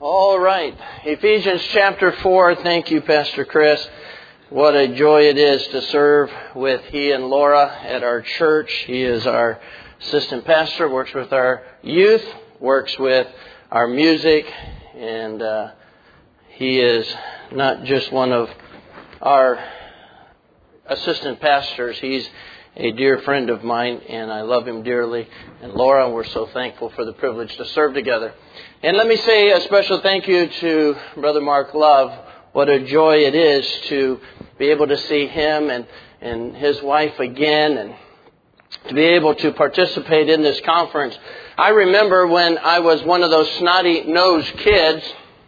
All right. Ephesians chapter 4. Thank you, Pastor Chris. What a joy it is to serve with he and Laura at our church. He is our assistant pastor, works with our youth, works with our music, and he is not just one of our assistant pastors. He's a dear friend of mine, and I love him dearly. And Laura, we're so thankful for the privilege to serve together. And let me say a special thank you to Brother Mark Love. What a joy it is to be able to see him and his wife again, and to be able to participate in this conference. I remember when I was one of those snotty-nosed kids.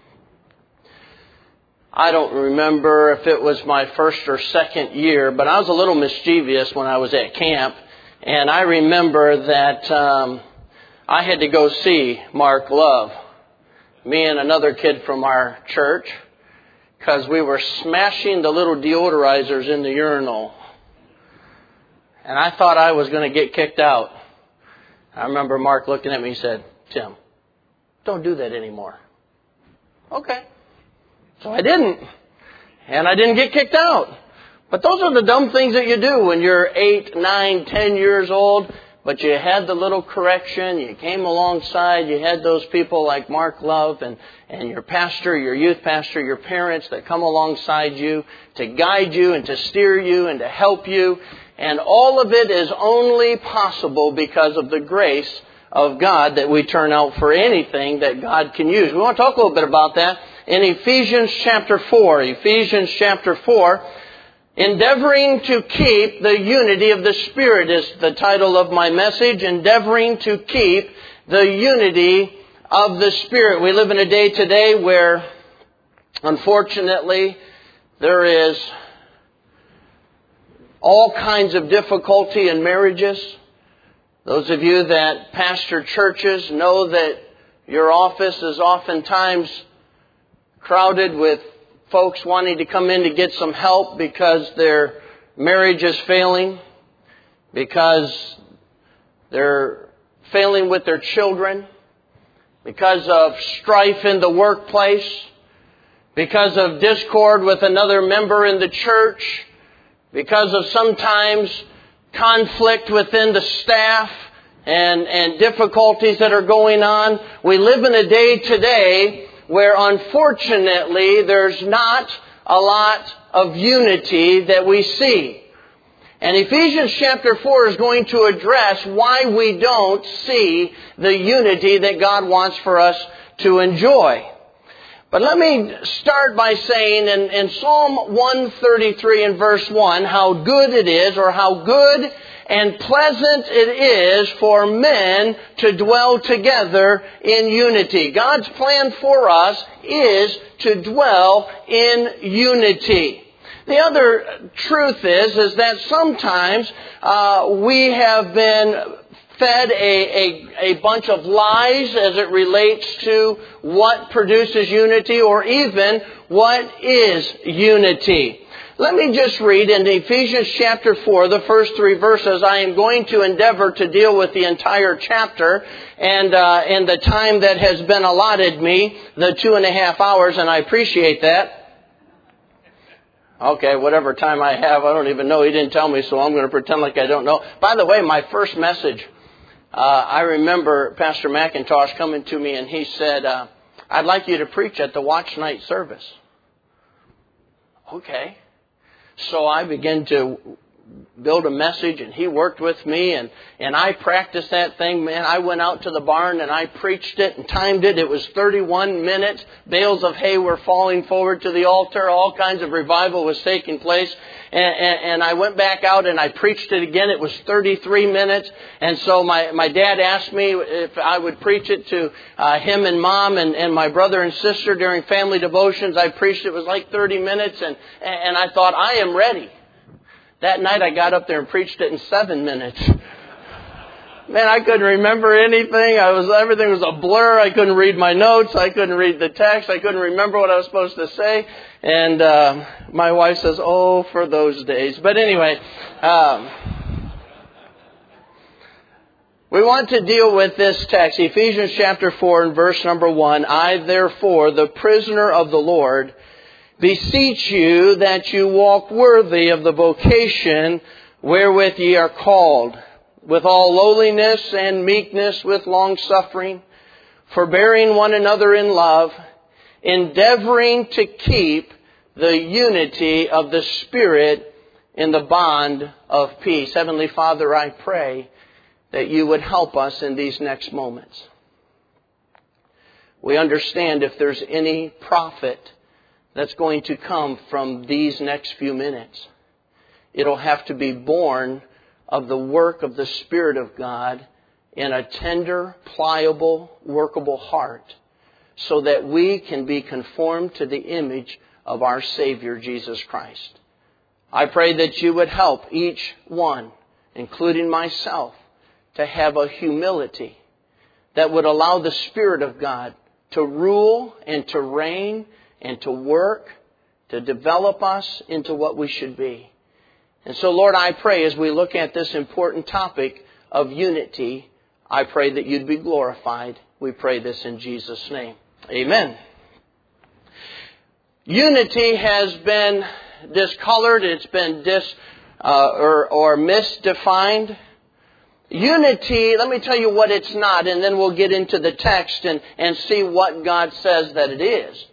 I don't remember if it was my first or second year, but I was a little mischievous when I was at camp. And I remember that I had to go see Mark Love, me and another kid from our church, because we were smashing the little deodorizers in the urinal. And I thought I was going to get kicked out. I remember Mark looking at me and said, "Tim, don't do that anymore." Okay. So I didn't. And I didn't get kicked out. But those are the dumb things that you do when you're 8, 9, 10 years old. But you had the little correction. You came alongside. You had those people like Mark Love and your pastor, your youth pastor, your parents that come alongside you to guide you and to steer you and to help you. And all of it is only possible because of the grace of God that we turn out for anything that God can use. We want to talk a little bit about that. In Ephesians chapter 4, endeavoring to keep the unity of the Spirit is the title of my message. Endeavoring to keep the unity of the Spirit. We live in a day today where, unfortunately, there is all kinds of difficulty in marriages. Those of you that pastor churches know that your office is oftentimes crowded with folks wanting to come in to get some help because their marriage is failing, because they're failing with their children, because of strife in the workplace, because of discord with another member in the church, because of sometimes conflict within the staff and difficulties that are going on. We live in a day today where unfortunately there's not a lot of unity that we see. And Ephesians chapter 4 is going to address why we don't see the unity that God wants for us to enjoy. But let me start by saying in Psalm 133 and verse 1, how good it is, or how good and pleasant it is for men to dwell together in unity. God's plan for us is to dwell in unity. The other truth is that sometimes we have been fed a bunch of lies as it relates to what produces unity, or even what is unity. Let me just read in Ephesians chapter 4, the first 3 verses. I am going to endeavor to deal with the entire chapter, and in the time that has been allotted me, the 2.5 hours, and I appreciate that. Okay, whatever time I have, I don't even know. He didn't tell me, so I'm going to pretend like I don't know. By the way, my first message, I remember Pastor McIntosh coming to me and he said, "I'd like you to preach at the watch night service." Okay. So I began to build a message, and he worked with me, and I practiced that thing. Man, I went out to the barn and I preached it and timed it. It was 31 minutes. Bales of hay were falling forward to the altar. All kinds of revival was taking place. And I went back out and I preached it again. It was 33 minutes. And so my dad asked me if I would preach it to him and Mom and my brother and sister during family devotions. I preached it. It was like 30 minutes. And I thought, I am ready. That night I got up there and preached it in 7 minutes. Man, I couldn't remember anything. Everything was a blur. I couldn't read my notes. I couldn't read the text. I couldn't remember what I was supposed to say. And my wife says, "Oh, for those days." But anyway, We want to deal with this text, Ephesians chapter 4 and verse number 1. I, therefore, the prisoner of the Lord, beseech you that you walk worthy of the vocation wherewith ye are called, with all lowliness and meekness, with long-suffering, forbearing one another in love, endeavoring to keep the unity of the Spirit in the bond of peace. Heavenly Father, I pray that you would help us in these next moments. We understand if there's any profit that's going to come from these next few minutes, it'll have to be born of the work of the Spirit of God in a tender, pliable, workable heart, so that we can be conformed to the image of our Savior, Jesus Christ. I pray that you would help each one, including myself, to have a humility that would allow the Spirit of God to rule and to reign and to work, to develop us into what we should be. And so, Lord, I pray as we look at this important topic of unity, I pray that you'd be glorified. We pray this in Jesus' name. Amen. Unity has been discolored. It's been misdefined. Unity, let me tell you what it's not, and then we'll get into the text and see what God says that it is.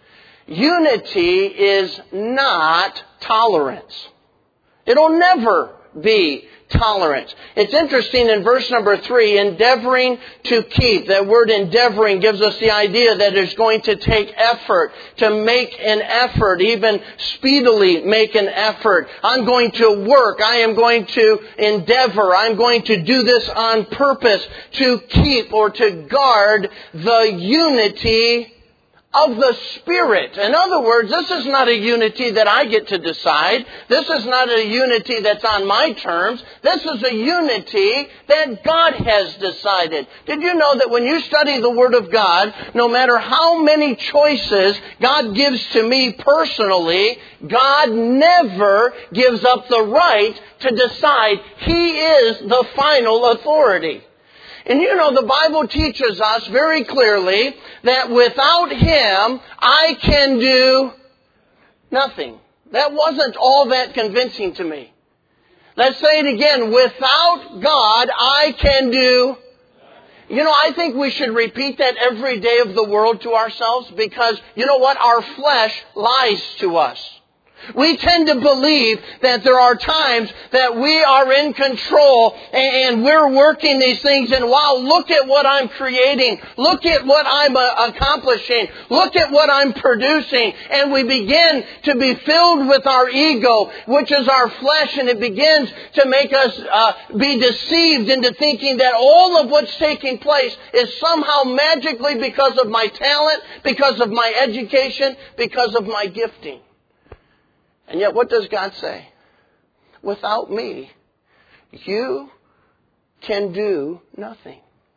Unity is not tolerance. It'll never be tolerance. It's interesting in verse number 3, endeavoring to keep. That word endeavoring gives us the idea that it's going to take effort, to make an effort, even speedily make an effort. I'm going to work. I am going to endeavor. I'm going to do this on purpose to keep or to guard the unity of the Spirit. In other words, this is not a unity that I get to decide. This is not a unity that's on my terms. This is a unity that God has decided. Did you know that when you study the Word of God, no matter how many choices God gives to me personally, God never gives up the right to decide. He is the final authority. And you know, the Bible teaches us very clearly that without Him, I can do nothing. That wasn't all that convincing to me. Let's say it again. Without God, I can do. You know, I think we should repeat that every day of the world to ourselves, because you know what? Our flesh lies to us. We tend to believe that there are times that we are in control and we're working these things, and wow, look at what I'm creating. Look at what I'm accomplishing. Look at what I'm producing. And we begin to be filled with our ego, which is our flesh, and it begins to make us be deceived into thinking that all of what's taking place is somehow magically because of my talent, because of my education, because of my gifting. And yet, what does God say? Without me, you can do nothing.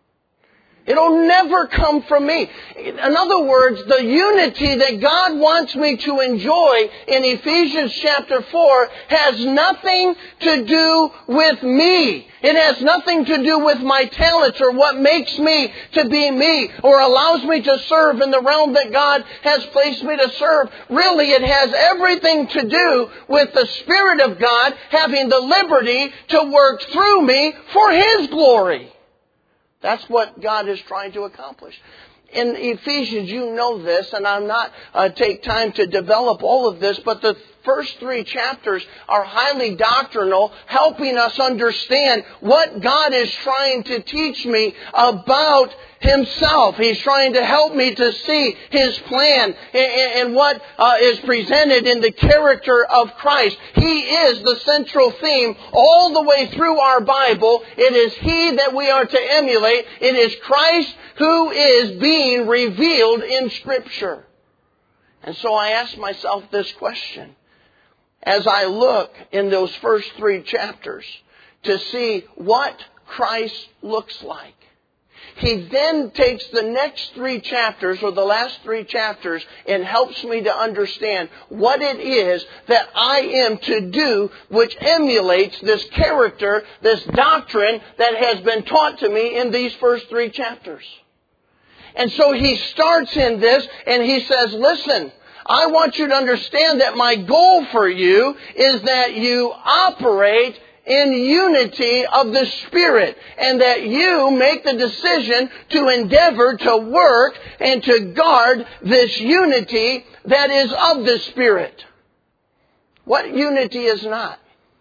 It'll never come from me. In other words, the unity that God wants me to enjoy in Ephesians chapter 4 has nothing to do with me. It has nothing to do with my talents or what makes me to be me or allows me to serve in the realm that God has placed me to serve. Really, it has everything to do with the Spirit of God having the liberty to work through me for His glory. That's what God is trying to accomplish. In Ephesians, you know this, and I'm not take time to develop all of this, but the first 3 chapters are highly doctrinal, helping us understand what God is trying to teach me about Himself. He's trying to help me to see His plan and what is presented in the character of Christ. He is the central theme all the way through our Bible. It is He that we are to emulate. It is Christ who is being revealed in Scripture. And so I ask myself this question as I look in those first 3 chapters to see what Christ looks like. He then takes the next 3 chapters, or the last 3 chapters, and helps me to understand what it is that I am to do, which emulates this character, this doctrine that has been taught to me in these first 3 chapters. And so he starts in this, and he says, listen, I want you to understand that my goal for you is that you operate in unity of the Spirit, and that you make the decision to endeavor to work and to guard this unity that is of the Spirit. What unity is not?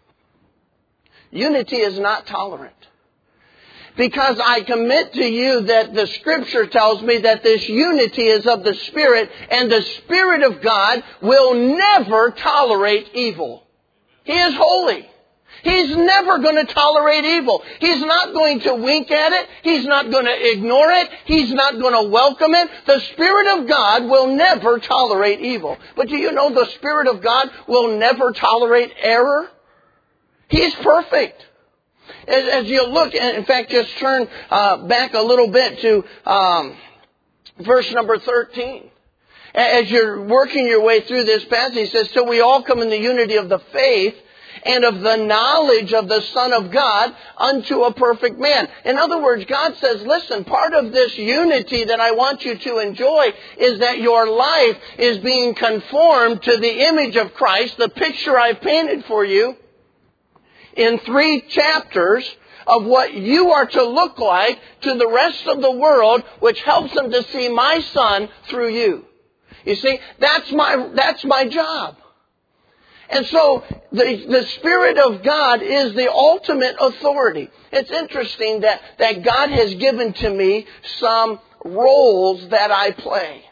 Unity is not tolerant. Because I commit to you that the Scripture tells me that this unity is of the Spirit, and the Spirit of God will never tolerate evil. He is holy. He's never going to tolerate evil. He's not going to wink at it. He's not going to ignore it. He's not going to welcome it. The Spirit of God will never tolerate evil. But do you know the Spirit of God will never tolerate error? He's perfect. As you look, in fact, just turn back a little bit to verse number 13. As you're working your way through this passage, he says, "So we all come in the unity of the faith and of the knowledge of the Son of God unto a perfect man." In other words, God says, listen, part of this unity that I want you to enjoy is that your life is being conformed to the image of Christ, the picture I've painted for you in 3 chapters of what you are to look like to the rest of the world, which helps them to see my Son through you. You see, that's my job. And so the Spirit of God is the ultimate authority. It's interesting that God has given to me some roles that I play.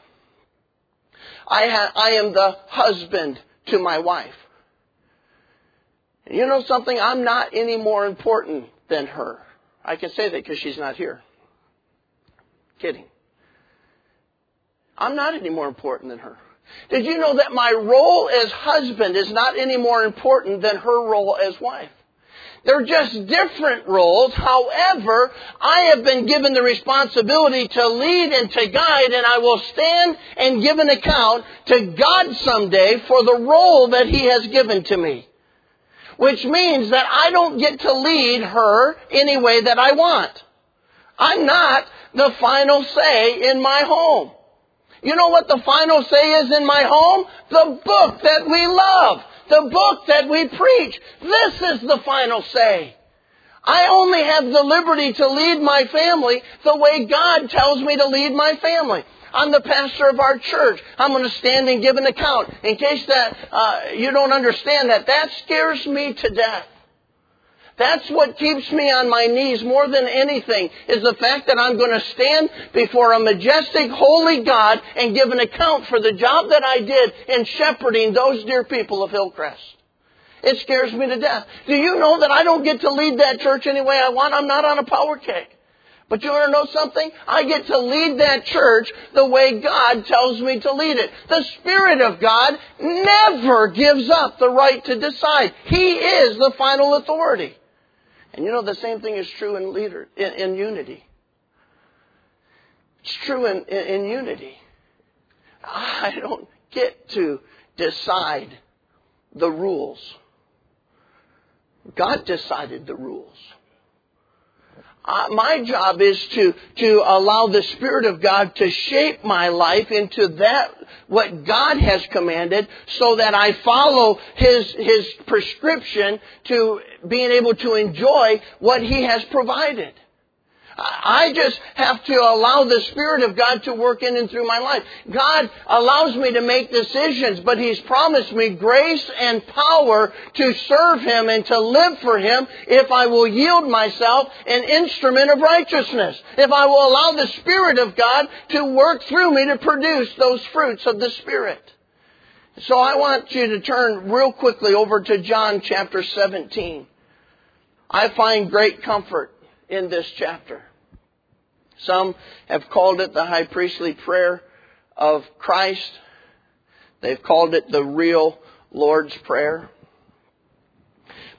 I am the husband to my wife. You know something? I'm not any more important than her. I can say that because she's not here. Kidding. I'm not any more important than her. Did you know that my role as husband is not any more important than her role as wife? They're just different roles. However, I have been given the responsibility to lead and to guide, and I will stand and give an account to God someday for the role that He has given to me. Which means that I don't get to lead her any way that I want. I'm not the final say in my home. You know what the final say is in my home? The book that we love. The book that we preach. This is the final say. I only have the liberty to lead my family the way God tells me to lead my family. I'm the pastor of our church. I'm going to stand and give an account. In case that you don't understand that scares me to death. That's what keeps me on my knees more than anything, is the fact that I'm going to stand before a majestic, holy God and give an account for the job that I did in shepherding those dear people of Hillcrest. It scares me to death. Do you know that I don't get to lead that church any way I want? I'm not on a power kick. But you want to know something? I get to lead that church the way God tells me to lead it. The Spirit of God never gives up the right to decide. He is the final authority. And you know, the same thing is true in unity. It's true in unity. I don't get to decide the rules. God decided the rules. My job is to allow the Spirit of God to shape my life into that what God has commanded, so that I follow His prescription to being able to enjoy what He has provided. I just have to allow the Spirit of God to work in and through my life. God allows me to make decisions, but He's promised me grace and power to serve Him and to live for Him if I will yield myself an instrument of righteousness. If I will allow the Spirit of God to work through me to produce those fruits of the Spirit. So I want you to turn real quickly over to John chapter 17. I find great comfort in this chapter. Some have called it the high priestly prayer of Christ. They've called it the real Lord's Prayer.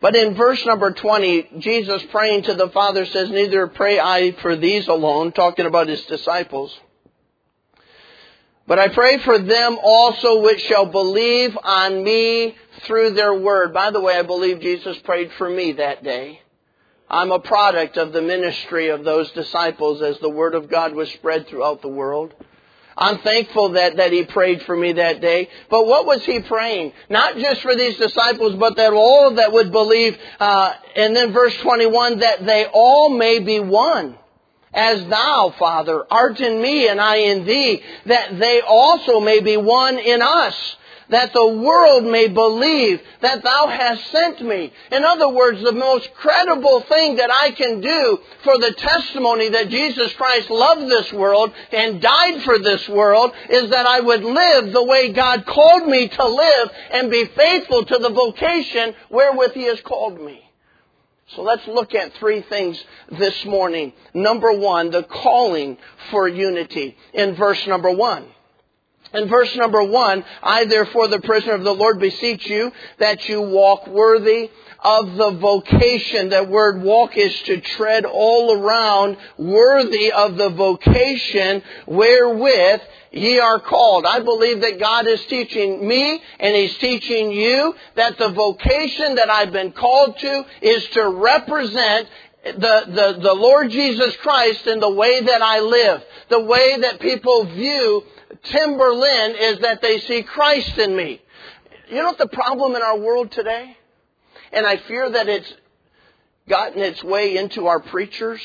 But in verse number 20, Jesus praying to the Father says, neither pray I for these alone, talking about His disciples, but I pray for them also which shall believe on me through their word. By the way, I believe Jesus prayed for me that day. I'm a product of the ministry of those disciples as the word of God was spread throughout the world. I'm thankful that He prayed for me that day. But what was He praying? Not just for these disciples, but that all that would believe. And then verse 21, that they all may be one. As thou, Father, art in me and I in thee, that they also may be one in us, that the world may believe that thou hast sent me. In other words, the most credible thing that I can do for the testimony that Jesus Christ loved this world and died for this world is that I would live the way God called me to live and be faithful to the vocation wherewith He has called me. So let's look at three things this morning. Number one, the calling for unity in verse number 1. In verse number 1, I therefore, the prisoner of the Lord, beseech you that you walk worthy of the vocation. That word walk is to tread all around, worthy of the vocation wherewith ye are called. I believe that God is teaching me and He's teaching you that the vocation that I've been called to is to represent the Lord Jesus Christ in the way that I live. The way that people view Timberlynn is that they see Christ in me. You know what the problem in our world today? And I fear that it's gotten its way into our preachers,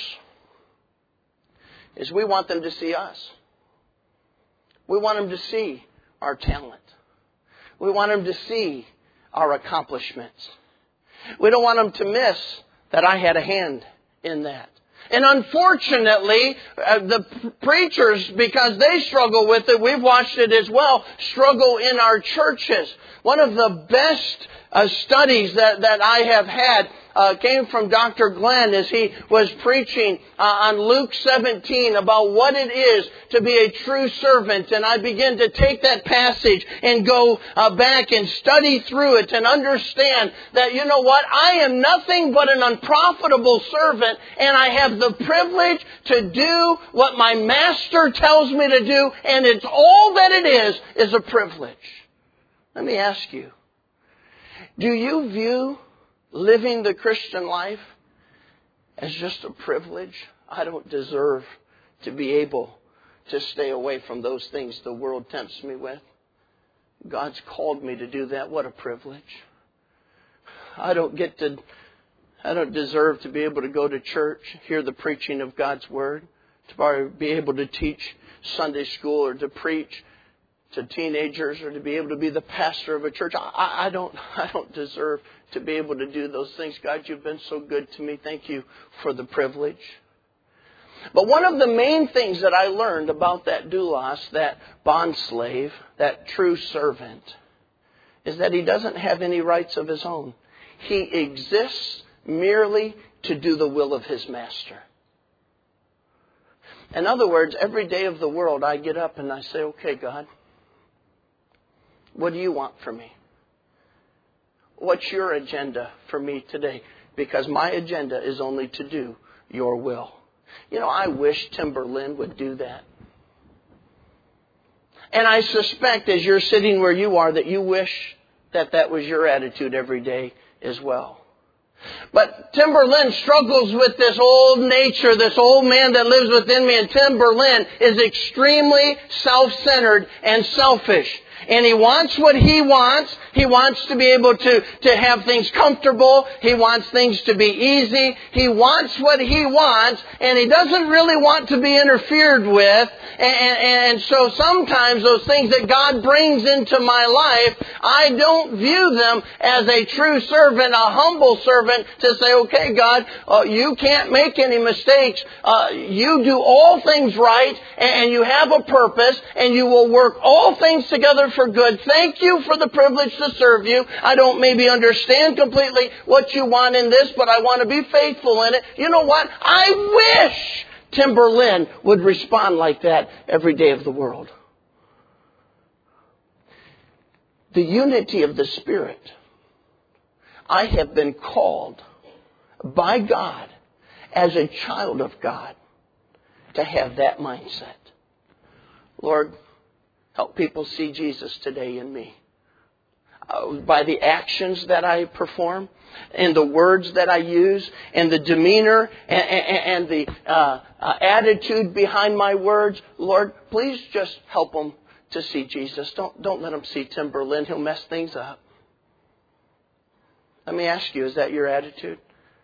is we want them to see us. We want them to see our talent. We want them to see our accomplishments. We don't want them to miss that I had a hand in that. And unfortunately, the preachers, because they struggle with it, we've watched it as well, struggle in our churches. One of the best studies that I have had came from Dr. Glenn as he was preaching on Luke 17 about what it is to be a true servant. And I began to take that passage and go back and study through it and understand that, you know what, I am nothing but an unprofitable servant, and I have the privilege to do what my master tells me to do, and it's all that it is a privilege. Let me ask you, do you view living the Christian life as just a privilege? I don't deserve to be able to stay away from those things the world tempts me with. God's called me to do that. What a privilege. I don't deserve to be able to go to church, hear the preaching of God's Word, to be able to teach Sunday school or to preach to teenagers or to be able to be the pastor of a church. I don't deserve to be able to do those things. God, you've been so good to me. Thank you for the privilege. But one of the main things that I learned about that doulos, that bondslave, that true servant, is that he doesn't have any rights of his own. He exists merely to do the will of his master. In other words, every day of the world I get up and I say, okay, God, what do you want from me? What's your agenda for me today? Because my agenda is only to do your will. You know, I wish Timberlynn would do that. And I suspect as you're sitting where you are that you wish that that was your attitude every day as well. But Timberlynn struggles with this old nature, this old man that lives within me. And Timberlynn is extremely self-centered and selfish. And he wants what he wants. He wants to be able to have things comfortable. He wants things to be easy. He wants what he wants. And he doesn't really want to be interfered with. And so sometimes those things that God brings into my life, I don't view them as a true servant, a humble servant, to say, okay, God, you can't make any mistakes. You do all things right, and you have a purpose, and you will work all things together for good. Thank you for the privilege to serve you. I don't maybe understand completely what you want in this, but I want to be faithful in it. You know what? I wish Timberlynn would respond like that every day of the world. The unity of the Spirit. I have been called by God as a child of God to have that mindset. Lord, help people see Jesus today in me. By the actions that I perform, and the words that I use, and the demeanor, and the attitude behind my words. Lord, please just help them to see Jesus. Don't let them see Tim Berlin. He'll mess things up. Let me ask you, is that your attitude?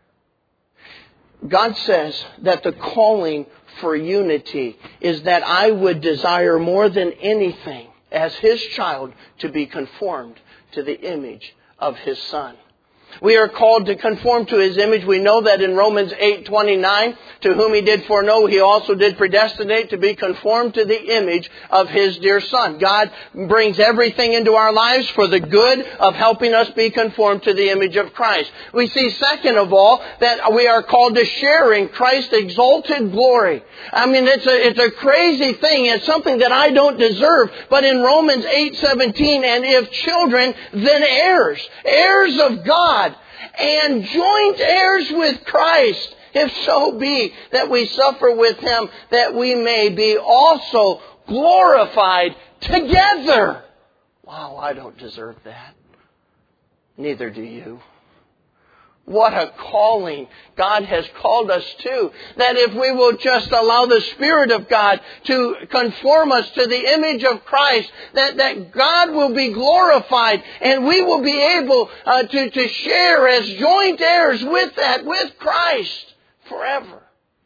God says that the calling for unity is that I would desire more than anything as His child to be conformed to the image of His Son. We are called to conform to His image. We know that in Romans 8:29, to whom He did foreknow, He also did predestinate to be conformed to the image of His dear Son. God brings everything into our lives for the good of helping us be conformed to the image of Christ. We see, second of all, that we are called to share in Christ's exalted glory. I mean, it's a crazy thing. It's something that I don't deserve. But in Romans 8:17, and if children, then heirs, heirs of God, and joint heirs with Christ, if so be that we suffer with Him, that we may be also glorified together. Wow, I don't deserve that. Neither do you. What a calling God has called us to. That if we will just allow the Spirit of God to conform us to the image of Christ, that God will be glorified and we will be able to share as joint heirs with Christ forever.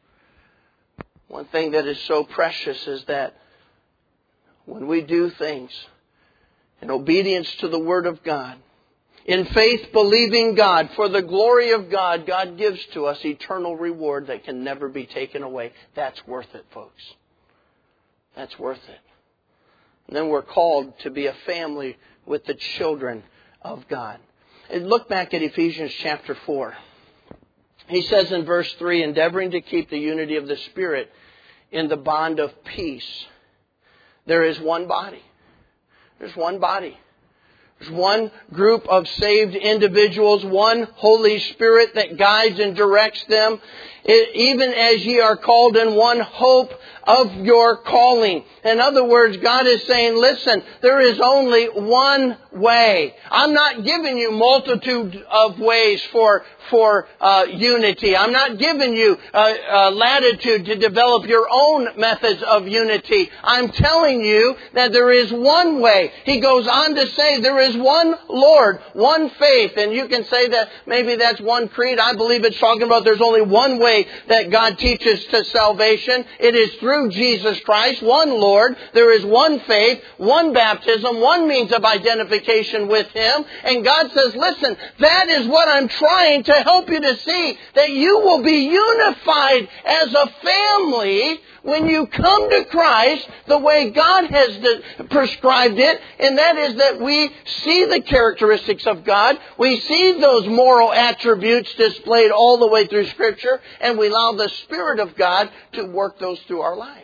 One thing that is so precious is that when we do things in obedience to the Word of God, in faith, believing God, for the glory of God, God gives to us eternal reward that can never be taken away. That's worth it, folks. That's worth it. And then we're called to be a family with the children of God. And look back at Ephesians chapter 4. He says in verse 3, endeavoring to keep the unity of the Spirit in the bond of peace. There is one body. There's one body. There's one group of saved individuals, one Holy Spirit that guides and directs them, even as ye are called in one hope of your calling. In other words, God is saying, listen, there is only one way. I'm not giving you multitude of ways for unity. I'm not giving you latitude to develop your own methods of unity. I'm telling you that there is one way. He goes on to say there is one Lord, one faith. And you can say that maybe that's one creed. I believe it's talking about there's only one way that God teaches to salvation. It is through Jesus Christ, one Lord. There is one faith, one baptism, one means of identification with Him. And God says, listen, that is what I'm trying to help you to see, that you will be unified as a family when you come to Christ the way God has prescribed it. And that is that we see the characteristics of God. We see those moral attributes displayed all the way through Scripture. And we allow the Spirit of God to work those through our life.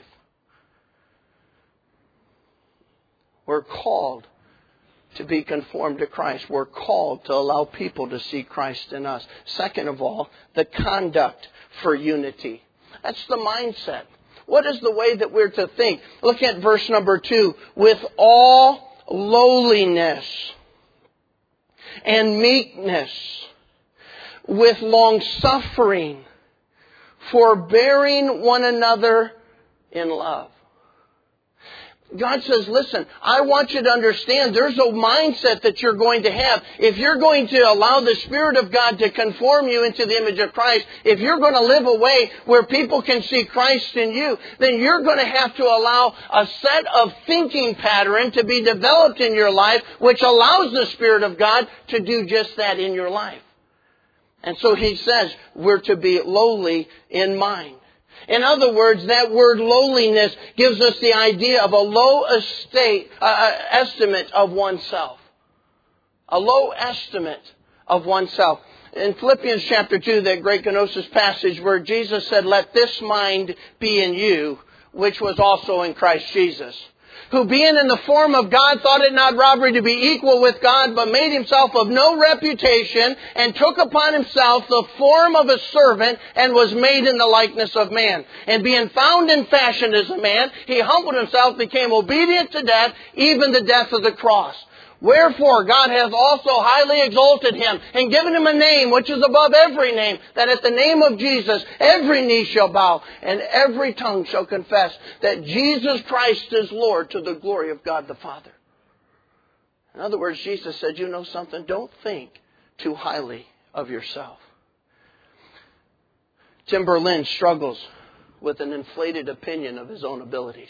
We're called to be conformed to Christ. We're called to allow people to see Christ in us. Second of all, the conduct for unity. That's the mindset. What is the way that we're to think? Look at verse number 2. With all lowliness and meekness, with long suffering, forbearing one another in love. God says, listen, I want you to understand there's a mindset that you're going to have. If you're going to allow the Spirit of God to conform you into the image of Christ, if you're going to live a way where people can see Christ in you, then you're going to have to allow a set of thinking pattern to be developed in your life, which allows the Spirit of God to do just that in your life. And so He says we're to be lowly in mind. In other words, that word lowliness gives us the idea of a low estimate of oneself. A low estimate of oneself. In Philippians chapter 2, that great kenosis passage where Jesus said, let this mind be in you, which was also in Christ Jesus. who being in the form of God thought it not robbery to be equal with God, but made himself of no reputation, and took upon himself the form of a servant, and was made in the likeness of man. And being found in fashion as a man, he humbled himself, became obedient to death, even the death of the cross. Wherefore God hath also highly exalted him, and given him a name which is above every name, that at the name of Jesus every knee shall bow, and every tongue shall confess that Jesus Christ is Lord, to the glory of God the Father. In other words, Jesus said, you know something? Don't think too highly of yourself. Tim Berlin struggles with an inflated opinion of his own abilities.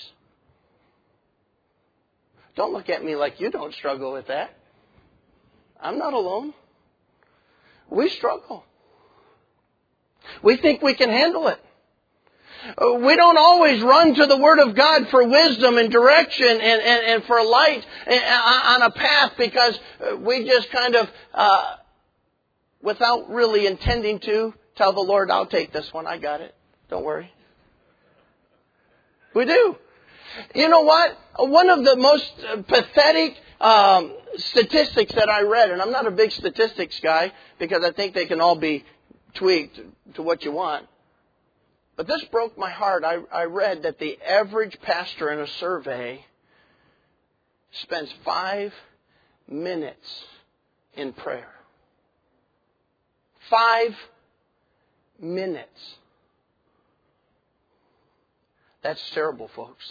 Don't look at me like you don't struggle with that. I'm not alone. We struggle. We think we can handle it. We don't always run to the Word of God for wisdom and direction and for light on a path, because we just kind of, without really intending to, tell the Lord, I'll take this one. I got it. Don't worry. We do. You know what? One of the most pathetic statistics that I read, and I'm not a big statistics guy because I think they can all be tweaked to what you want. But this broke my heart. I read that the average pastor in a survey spends 5 minutes in prayer. 5 minutes. That's terrible, folks.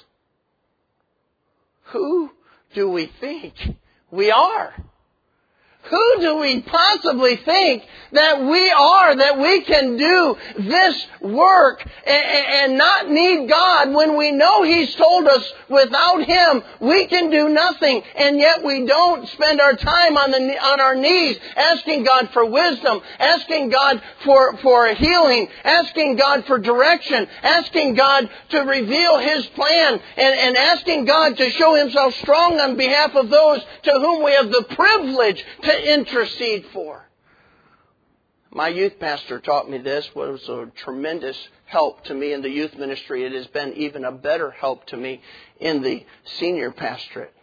Who do we think we are? Who do we possibly think that we are, that we can do this work and not need God, when we know He's told us without Him we can do nothing, and yet we don't spend our time on our knees asking God for wisdom, asking God for healing, asking God for direction, asking God to reveal His plan, and asking God to show Himself strong on behalf of those to whom we have the privilege to intercede for. My youth pastor taught me this. It was a tremendous help to me in the youth ministry. It has been even a better help to me in the senior pastorate.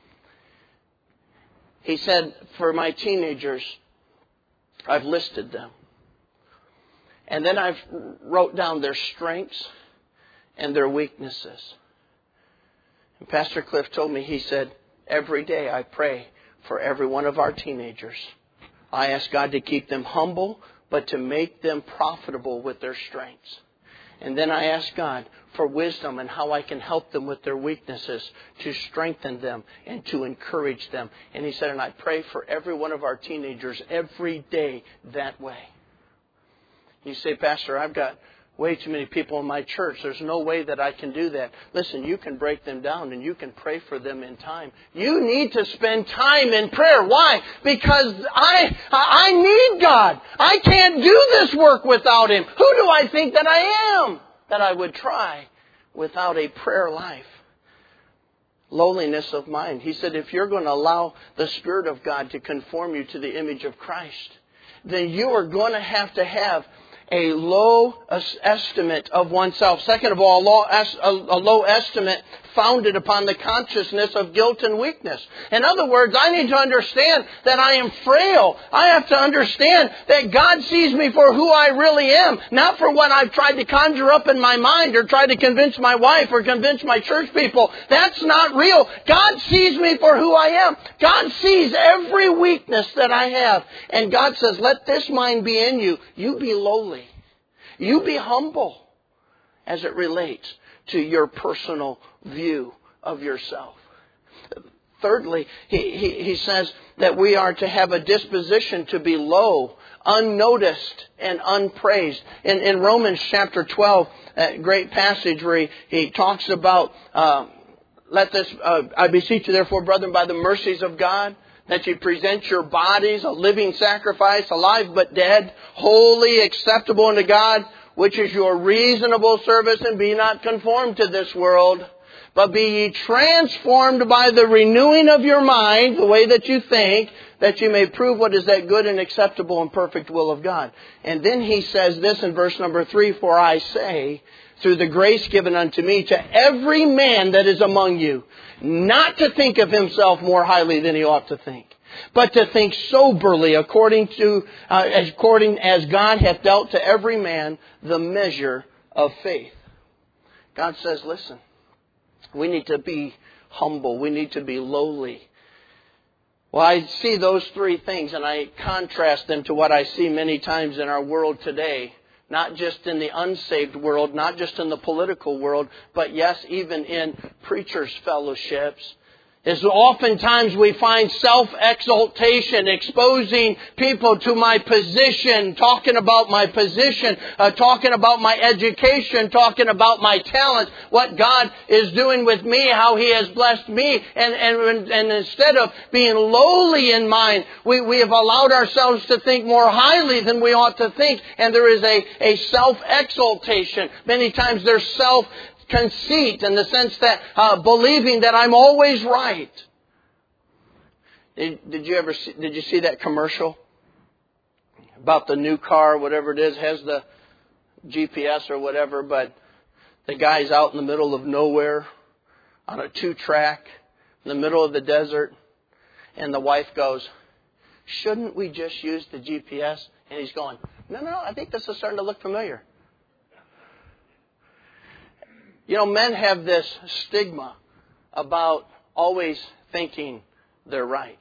He said, for my teenagers, I've listed them. And then I've wrote down their strengths and their weaknesses. And Pastor Cliff told me, he said, every day I pray for every one of our teenagers. I ask God to keep them humble, but to make them profitable with their strengths. And then I ask God for wisdom and how I can help them with their weaknesses, to strengthen them and to encourage them. And he said, and I pray for every one of our teenagers every day that way. You say, Pastor, I've got way too many people in my church. There's no way that I can do that. Listen, you can break them down and you can pray for them in time. You need to spend time in prayer. Why? Because I need God. I can't do this work without Him. Who do I think that I am, that I would try without a prayer life? Lowliness of mind. He said, if you're going to allow the Spirit of God to conform you to the image of Christ, then you are going to have a low estimate of oneself. Second of all, a low estimate founded upon the consciousness of guilt and weakness. In other words, I need to understand that I am frail. I have to understand that God sees me for who I really am, not for what I've tried to conjure up in my mind or tried to convince my wife or convince my church people. That's not real. God sees me for who I am. God sees every weakness that I have. And God says, let this mind be in you. You be lowly. You be humble as it relates to your personal view of yourself. Thirdly, he says that we are to have a disposition to be low, unnoticed, and unpraised. In Romans chapter 12, a great passage where he talks about, I beseech you therefore, brethren, by the mercies of God, that you present your bodies a living sacrifice, alive but dead, holy, acceptable unto God, which is your reasonable service, and be not conformed to this world, but be ye transformed by the renewing of your mind, the way that you think, that you may prove what is that good and acceptable and perfect will of God. And then he says this in verse number 3, for I say, through the grace given unto me, to every man that is among you, not to think of himself more highly than he ought to think, but to think soberly according as God hath dealt to every man the measure of faith. God says, listen, we need to be humble. We need to be lowly. Well, I see those three things and I contrast them to what I see many times in our world today. Not just in the unsaved world, not just in the political world, but yes, even in preachers' fellowships. Is oftentimes we find self-exaltation, exposing people to my position, talking about my position, talking about my education, talking about my talent, what God is doing with me, how He has blessed me. And instead of being lowly in mind, we have allowed ourselves to think more highly than we ought to think. And there is a self-exaltation. Many times there's conceit in the sense that believing that I'm always right. Did you see that commercial about the new car, whatever it is, has the GPS or whatever, but the guy's out in the middle of nowhere on a 2-track in the middle of the desert, and the wife goes, "Shouldn't we just use the GPS?" And he's going, No, I think this is starting to look familiar. You know, men have this stigma about always thinking they're right.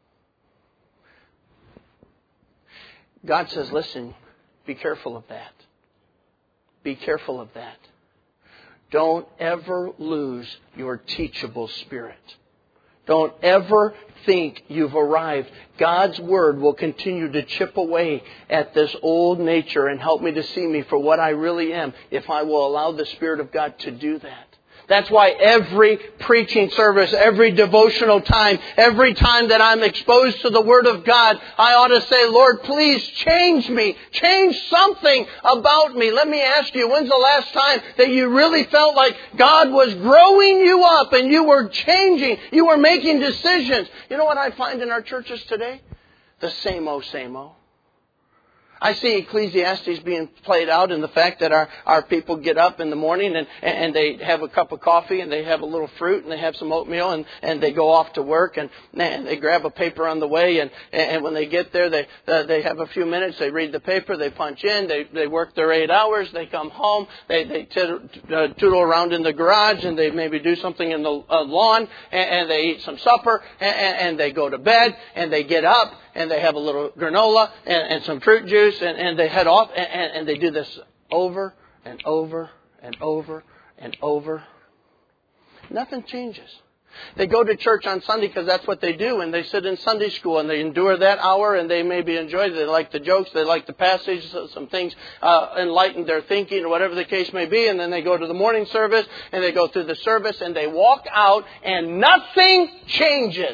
God says, listen, be careful of that. Be careful of that. Don't ever lose your teachable spirit. Don't ever think you've arrived. God's Word will continue to chip away at this old nature and help me to see me for what I really am if I will allow the Spirit of God to do that. That's why every preaching service, every devotional time, every time that I'm exposed to the Word of God, I ought to say, Lord, please change me. Change something about me. Let me ask you, when's the last time that you really felt like God was growing you up and you were changing, you were making decisions? You know what I find in our churches today? The same-o, same-o. I see Ecclesiastes being played out in the fact that our people get up in the morning and they have a cup of coffee and they have a little fruit and they have some oatmeal and they go off to work and they grab a paper on the way and when they get there they have a few minutes, they read the paper, they punch in, they work their 8 hours, they come home, they tootle around in the garage and they maybe do something in the lawn and they eat some supper and they go to bed and they get up and they have a little granola and some fruit juice and they head off and they do this over and over and over and over. Nothing changes. They go to church on Sunday because that's what they do, and they sit in Sunday school and they endure that hour and they maybe enjoy it. They like the jokes, they like the passage, some things enlighten their thinking or whatever the case may be, and then they go to the morning service and they go through the service and they walk out and nothing changes.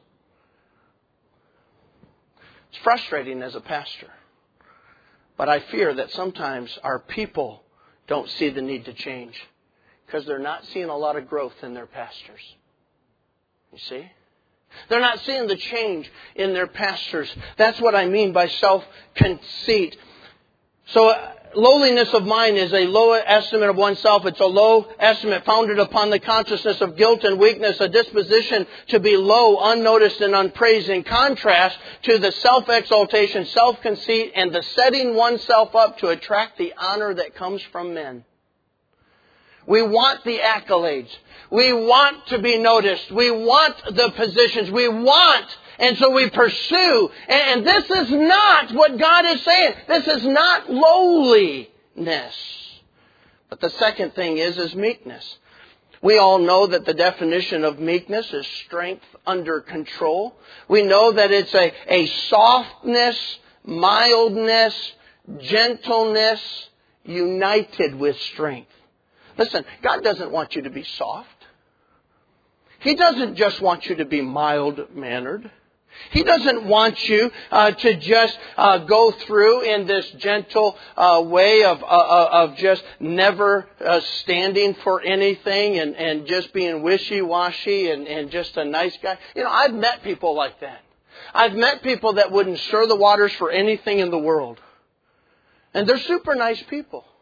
It's frustrating as a pastor. But I fear that sometimes our people don't see the need to change because they're not seeing a lot of growth in their pastors. You see? They're not seeing the change in their pastors. That's what I mean by self-conceit. So lowliness of mind is a low estimate of oneself. It's a low estimate founded upon the consciousness of guilt and weakness, a disposition to be low, unnoticed, and unpraised, in contrast to the self-exaltation, self-conceit, and the setting oneself up to attract the honor that comes from men. We want the accolades. We want to be noticed. We want the positions. We want, and so we pursue. And this is not what God is saying. This is not lowliness. But the second thing is meekness. We all know that the definition of meekness is strength under control. We know that it's a softness, mildness, gentleness united with strength. Listen, God doesn't want you to be soft. He doesn't just want you to be mild-mannered. He doesn't want you to just go through in this gentle way of just never standing for anything and just being wishy-washy and just a nice guy. You know, I've met people like that. I've met people that wouldn't stir the waters for anything in the world. And they're super nice people.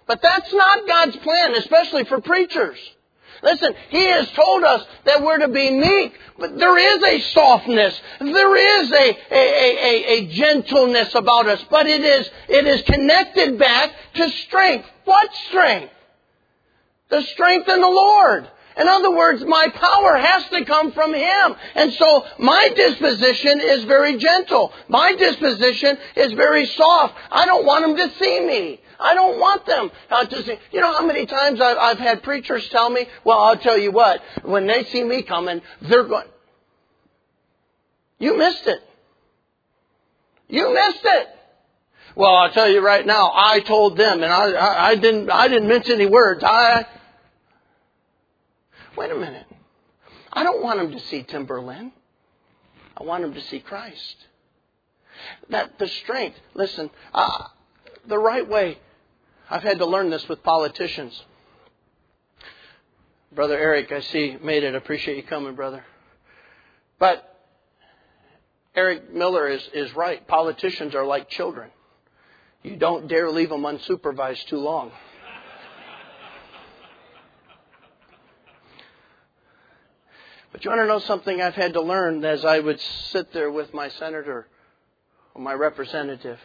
But that's not God's plan, especially for preachers. Listen, He has told us that we're to be meek, but there is a softness. There is a gentleness about us, but it is connected back to strength. What strength? The strength in the Lord. In other words, my power has to come from Him. And so my disposition is very gentle. My disposition is very soft. I don't want them to see me. I don't want them to see. You know how many times I've had preachers tell me, well, I'll tell you what, when they see me coming, they're going, you missed it. You missed it. Well, I'll tell you right now, I told them, and I didn't mince any words. Wait a minute. I don't want them to see Tim Berlin. I want them to see Christ. That the strength, listen, the right way. I've had to learn this with politicians. Brother Eric, I see, made it. I appreciate you coming, brother. But Eric Miller is right. Politicians are like children. You don't dare leave them unsupervised too long. But you want to know something I've had to learn as I would sit there with my senator or my representative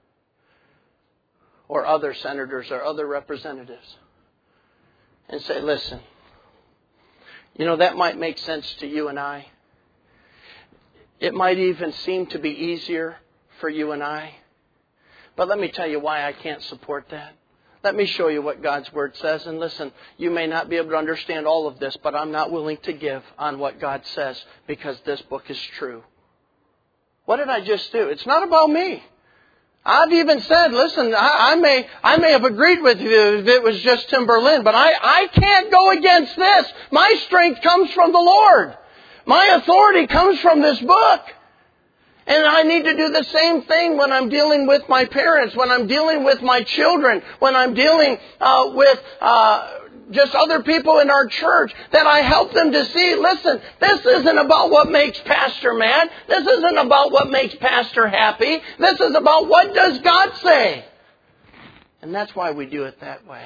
or other senators or other representatives and say, listen, you know, that might make sense to you and I. It might even seem to be easier for you and I. But let me tell you why I can't support that. Let me show you what God's Word says. And listen, you may not be able to understand all of this, but I'm not willing to give on what God says because this book is true. What did I just do? It's not about me. I've even said, listen, I may have agreed with you if it was just Tim Berlin, but I can't go against this. My strength comes from the Lord. My authority comes from this book. And I need to do the same thing when I'm dealing with my parents, when I'm dealing with my children, when I'm dealing with just other people in our church, that I help them to see, listen, this isn't about what makes Pastor mad. This isn't about what makes Pastor happy. This is about what does God say. And that's why we do it that way.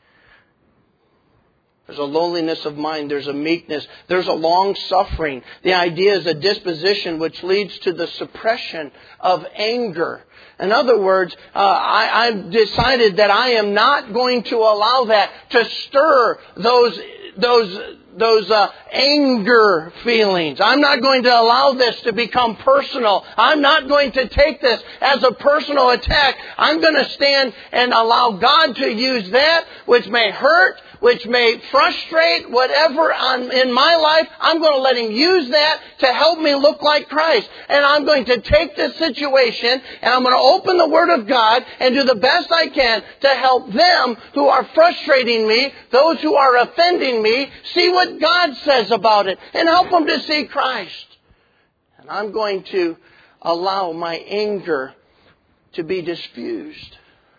There's a lowliness of mind. There's a meekness. There's a long suffering. The idea is a disposition which leads to the suppression of anger. In other words, I've decided that I am not going to allow that to stir those anger feelings. I'm not going to allow this to become personal. I'm not going to take this as a personal attack. I'm going to stand and allow God to use that which may hurt, which may frustrate, whatever in my life. I'm going to let Him use that to help me look like Christ. And I'm going to take this situation and I'm going to open the Word of God and do the best I can to help them who are frustrating me, those who are offending me, see what God says about it and help them to see Christ. And I'm going to allow my anger to be diffused.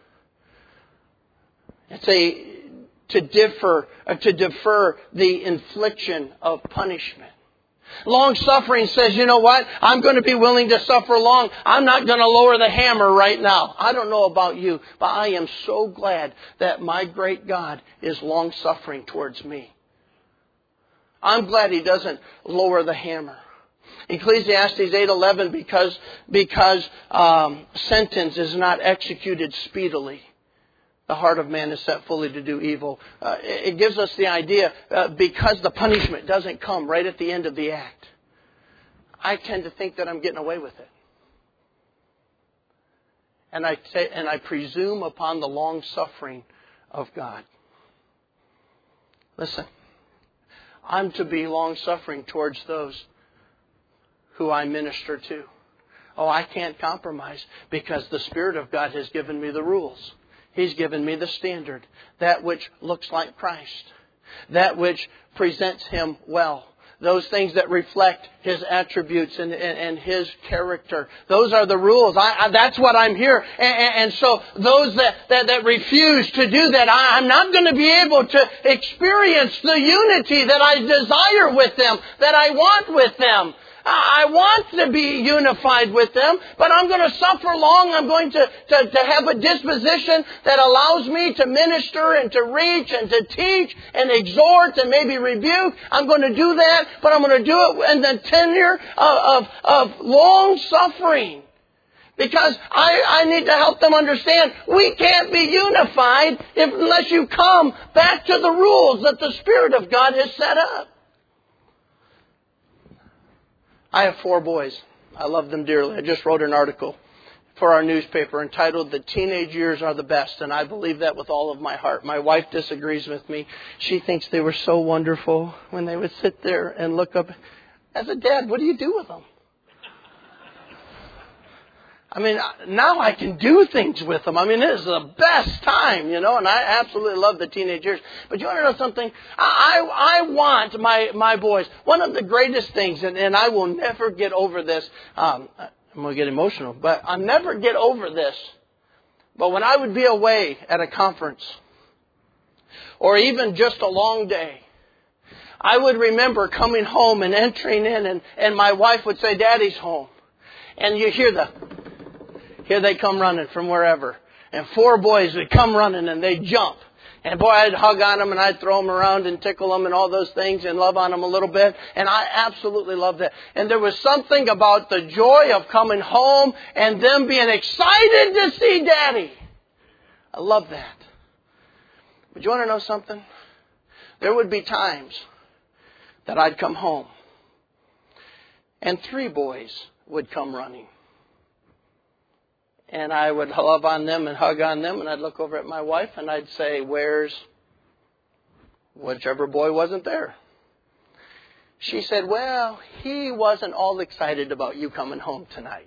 To defer the infliction of punishment. Long suffering says, you know what? I'm going to be willing to suffer long. I'm not going to lower the hammer right now. I don't know about you, but I am so glad that my great God is long suffering towards me. I'm glad He doesn't lower the hammer. Ecclesiastes 8:11, because sentence is not executed speedily, the heart of man is set fully to do evil. It gives us the idea, because the punishment doesn't come right at the end of the act, I tend to think that I'm getting away with it. And I presume upon the long suffering of God. Listen, I'm to be long suffering towards those who I minister to. Oh, I can't compromise because the Spirit of God has given me the rules. He's given me the standard, that which looks like Christ, that which presents Him well. Those things that reflect His attributes and His character. Those are the rules. That's what I'm here. And so those that refuse to do that, I'm not going to be able to experience the unity that I desire with them, that I want with them. I want to be unified with them, but I'm going to suffer long. I'm going to have a disposition that allows me to minister and to reach and to teach and exhort and maybe rebuke. I'm going to do that, but I'm going to do it in the tenure of long suffering. Because I need to help them understand we can't be unified unless you come back to the rules that the Spirit of God has set up. I have 4 boys. I love them dearly. I just wrote an article for our newspaper entitled "The Teenage Years Are the Best," and I believe that with all of my heart. My wife disagrees with me. She thinks they were so wonderful when they would sit there and look up. As a dad, what do you do with them? I mean, now I can do things with them. I mean, it is the best time, and I absolutely love the teenage years. But you want to know something? I want my boys. One of the greatest things, and I will never get over this. I'm going to get emotional, but I'll never get over this. But when I would be away at a conference, or even just a long day, I would remember coming home and entering in, and my wife would say, "Daddy's home." And you hear here they come running from wherever. And 4 boys would come running and they'd jump. And boy, I'd hug on them and I'd throw them around and tickle them and all those things and love on them a little bit. And I absolutely loved that. And there was something about the joy of coming home and them being excited to see Daddy. I love that. But you want to know something? There would be times that I'd come home and 3 boys would come running. And I would love on them and hug on them, and I'd look over at my wife and I'd say, "Where's whichever boy wasn't there?" She said, "Well, he wasn't all excited about you coming home tonight."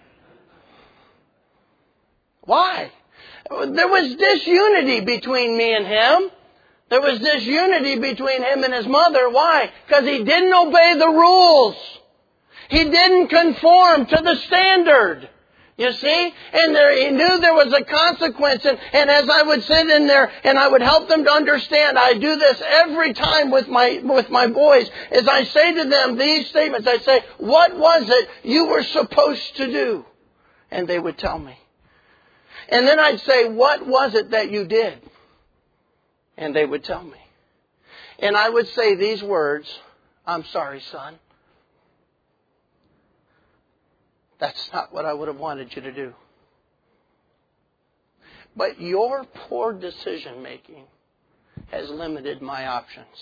Why? There was disunity between me and him. There was disunity between him and his mother. Why? Because he didn't obey the rules. He didn't conform to the standard. You see? And he knew there was a consequence. And as I would sit in there and I would help them to understand, I do this every time with my boys, as I say to them these statements. I say, "What was it you were supposed to do?" And they would tell me. And then I'd say, "What was it that you did?" And they would tell me. And I would say these words, "I'm sorry, son. That's not what I would have wanted you to do. But your poor decision making has limited my options.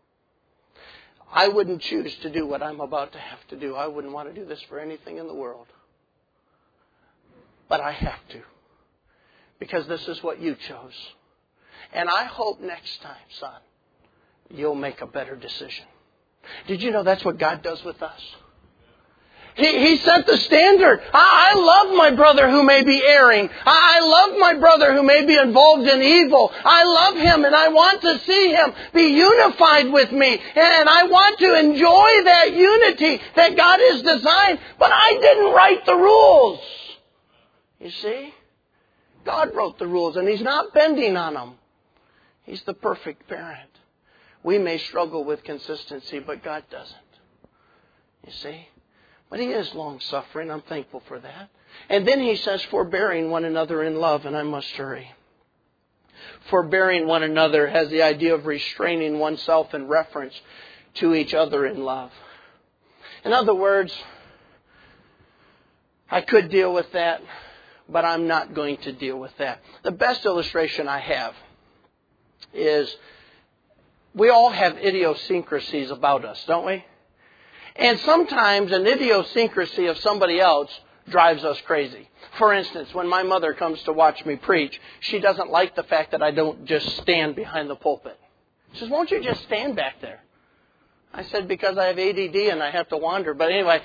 I wouldn't choose to do what I'm about to have to do. I wouldn't want to do this for anything in the world. But I have to. Because this is what you chose. And I hope next time, son, you'll make a better decision." Did you know that's what God does with us? He set the standard. I love my brother who may be erring. I love my brother who may be involved in evil. I love him and I want to see him be unified with me. And I want to enjoy that unity that God has designed. But I didn't write the rules. You see? God wrote the rules and He's not bending on them. He's the perfect parent. We may struggle with consistency, but God doesn't. You see? But He is long-suffering. I'm thankful for that. And then He says, forbearing one another in love, and I must hurry. Forbearing one another has the idea of restraining oneself in reference to each other in love. In other words, I could deal with that, but I'm not going to deal with that. The best illustration I have is we all have idiosyncrasies about us, don't we? And sometimes an idiosyncrasy of somebody else drives us crazy. For instance, when my mother comes to watch me preach, she doesn't like the fact that I don't just stand behind the pulpit. She says, "Won't you just stand back there?" I said, "Because I have ADD and I have to wander." But anyway,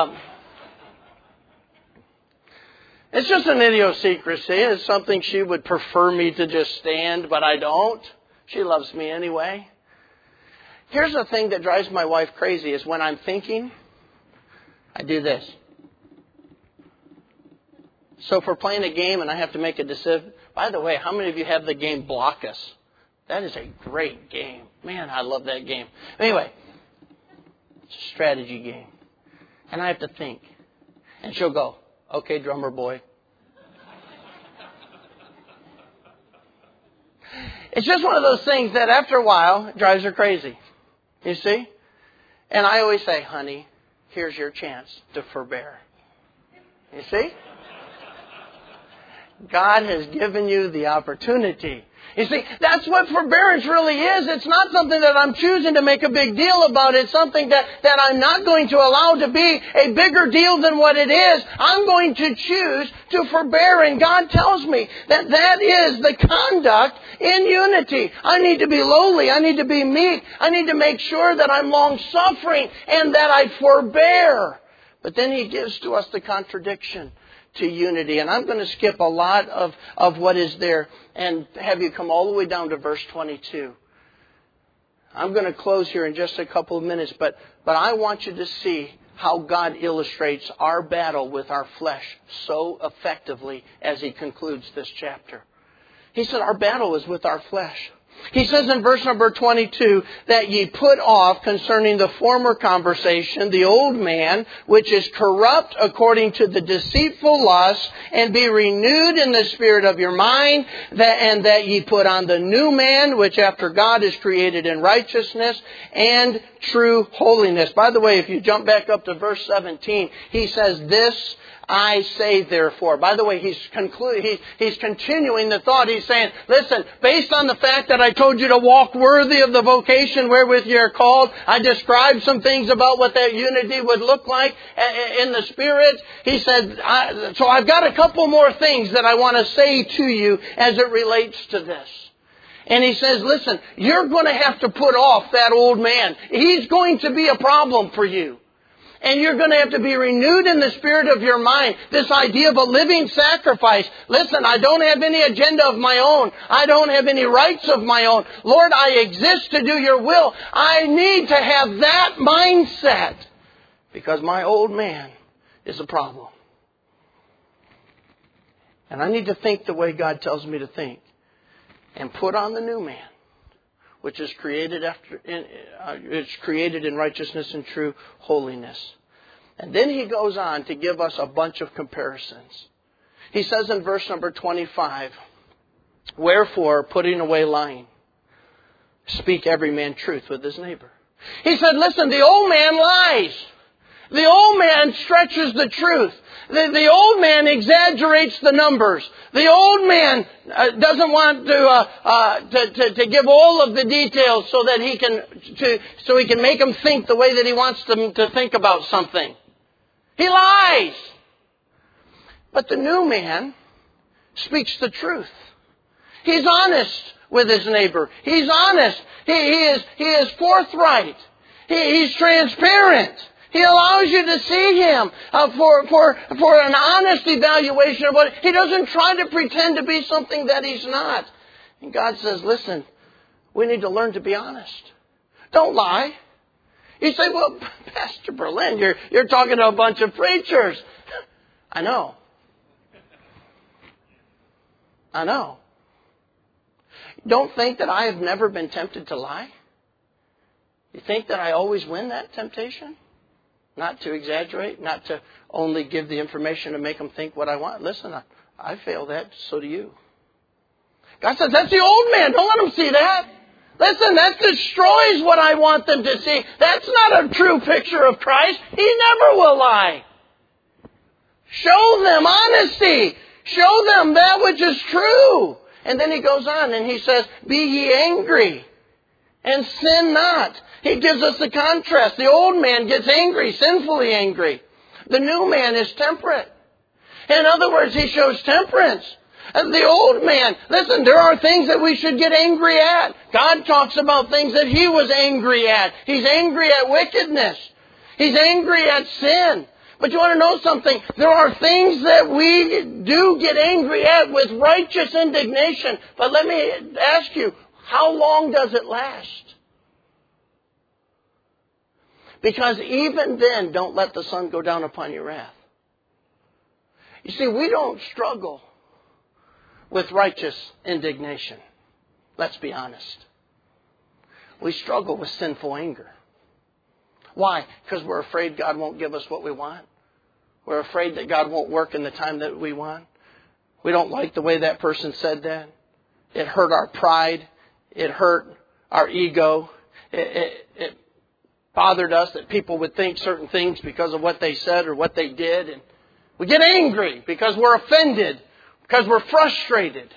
it's just an idiosyncrasy. It's something she would prefer me to just stand, but I don't. She loves me anyway. Here's the thing that drives my wife crazy is when I'm thinking, I do this. So if we're playing a game and I have to make a decision, by the way, how many of you have the game Block Us? That is a great game. Man, I love that game. Anyway, it's a strategy game. And I have to think. And she'll go, okay, drummer boy. It's just one of those things that after a while drives her crazy. You see? And I always say, honey, here's your chance to forbear. You see? God has given you the opportunity. You see, that's what forbearance really is. It's not something that I'm choosing to make a big deal about. It's something that I'm not going to allow to be a bigger deal than what it is. I'm going to choose to forbear. And God tells me that is the conduct in unity. I need to be lowly. I need to be meek. I need to make sure that I'm long-suffering and that I forbear. But then He gives to us the contradiction to unity. And I'm going to skip a lot of what is there and have you come all the way down to verse 22. I'm going to close here in just a couple of minutes, but I want you to see how God illustrates our battle with our flesh so effectively as He concludes this chapter. He said our battle is with our flesh. He says in verse number 22 that ye put off concerning the former conversation the old man, which is corrupt according to the deceitful lust, and be renewed in the spirit of your mind, and that ye put on the new man, which after God is created in righteousness and true holiness. By the way, if you jump back up to verse 17, he says, this I say therefore. By the way, he's continuing the thought. He's saying, listen, based on the fact that I told you to walk worthy of the vocation wherewith you are called, I described some things about what that unity would look like in the Spirit. He said, so I've got a couple more things that I want to say to you as it relates to this. And he says, listen, you're going to have to put off that old man. He's going to be a problem for you. And you're going to have to be renewed in the spirit of your mind. This idea of a living sacrifice. Listen, I don't have any agenda of my own. I don't have any rights of my own. Lord, I exist to do your will. I need to have that mindset. Because my old man is a problem. And I need to think the way God tells me to think. And put on the new man, which is created in righteousness and true holiness. And then he goes on to give us a bunch of comparisons. He says in verse number 25, wherefore, putting away lying, speak every man truth with his neighbor. He said, listen, the old man lies. The old man stretches the truth. The old man exaggerates the numbers. The old man doesn't want to give all of the details so that he can make them think the way that he wants them to think about something. He lies. But the new man speaks the truth. He's honest with his neighbor. He's honest. He is forthright. He's transparent. He allows you to see him for an honest evaluation of what he doesn't try to pretend to be something that he's not. And God says, listen, we need to learn to be honest. Don't lie. You say, well, Pastor Berlin, you're talking to a bunch of preachers. I know. Don't think that I have never been tempted to lie. You think that I always win that temptation? Not to exaggerate, not to only give the information to make them think what I want. Listen, I fail that, so do you. God says, that's the old man. Don't let them see that. Listen, that destroys what I want them to see. That's not a true picture of Christ. He never will lie. Show them honesty. Show them that which is true. And then he goes on and he says, be ye angry and sin not. He gives us the contrast. The old man gets angry, sinfully angry. The new man is temperate. In other words, he shows temperance. And the old man, listen, there are things that we should get angry at. God talks about things that he was angry at. He's angry at wickedness. He's angry at sin. But you want to know something? There are things that we do get angry at with righteous indignation. But let me ask you, how long does it last? Because even then, don't let the sun go down upon your wrath. You see, we don't struggle with righteous indignation. Let's be honest. We struggle with sinful anger. Why? Because we're afraid God won't give us what we want. We're afraid that God won't work in the time that we want. We don't like the way that person said that. It hurt our pride. It hurt our ego. It bothered us that people would think certain things because of what they said or what they did. And we get angry because we're offended, because we're frustrated.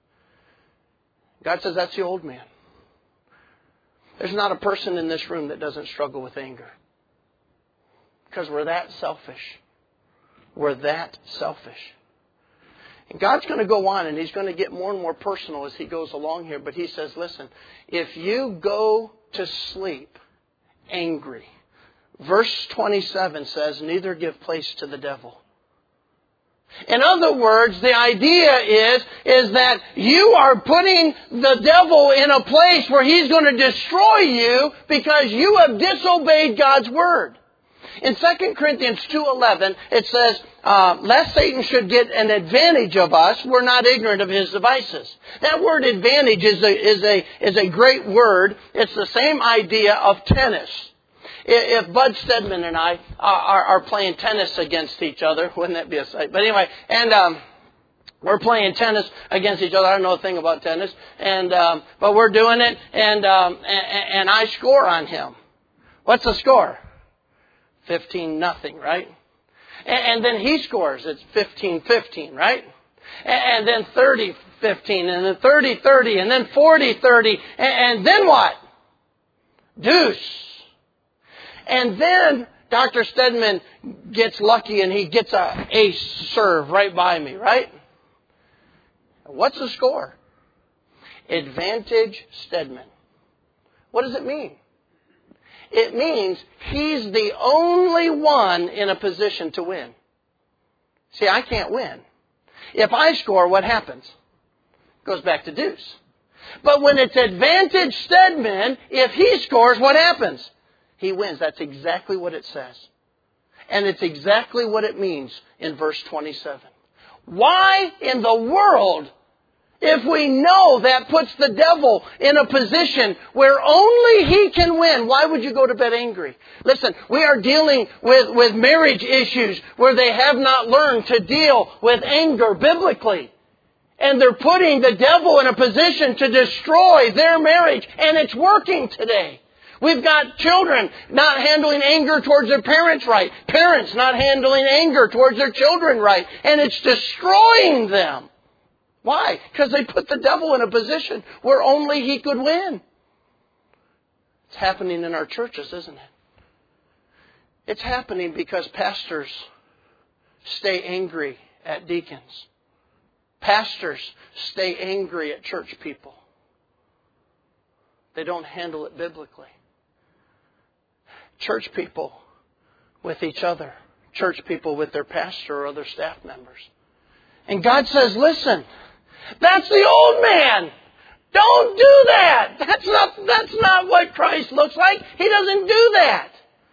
God says that's the old man. There's not a person in this room that doesn't struggle with anger. Because we're that selfish. We're that selfish. And God's going to go on and He's going to get more and more personal as He goes along here. But He says, listen, if you go to sleep angry, verse 27 says, neither give place to the devil. In other words, the idea is that you are putting the devil in a place where he's going to destroy you because you have disobeyed God's word. In 2 Corinthians 2:11, it says, lest Satan should get an advantage of us, we're not ignorant of his devices. That word advantage is a great word. It's the same idea of tennis. If Bud Stedman and I are playing tennis against each other, wouldn't that be a sight? But anyway, and we're playing tennis against each other. I don't know a thing about tennis, but we're doing it, and I score on him. What's the score? 15-0, right? And then he scores. It's 15-15, right? And then 30-15, and then 30-30, and then 40-30, and then what? Deuce. And then Dr. Stedman gets lucky and he gets an ace serve right by me, right? What's the score? Advantage Stedman. What does it mean? It means he's the only one in a position to win. See, I can't win. If I score, what happens? It goes back to deuce. But when it's advantage Stedman, if he scores, what happens? He wins. That's exactly what it says. And it's exactly what it means in verse 27. Why in the world, if we know that puts the devil in a position where only he can win, why would you go to bed angry? Listen, we are dealing with marriage issues where they have not learned to deal with anger biblically. And they're putting the devil in a position to destroy their marriage. And it's working today. We've got children not handling anger towards their parents right. Parents not handling anger towards their children right. And it's destroying them. Why? Because they put the devil in a position where only he could win. It's happening in our churches, isn't it? It's happening because pastors stay angry at deacons. Pastors stay angry at church people. They don't handle it biblically. Church people with each other. Church people with their pastor or other staff members. And God says, listen, that's the old man. Don't do that. That's not what Christ looks like. He doesn't do that.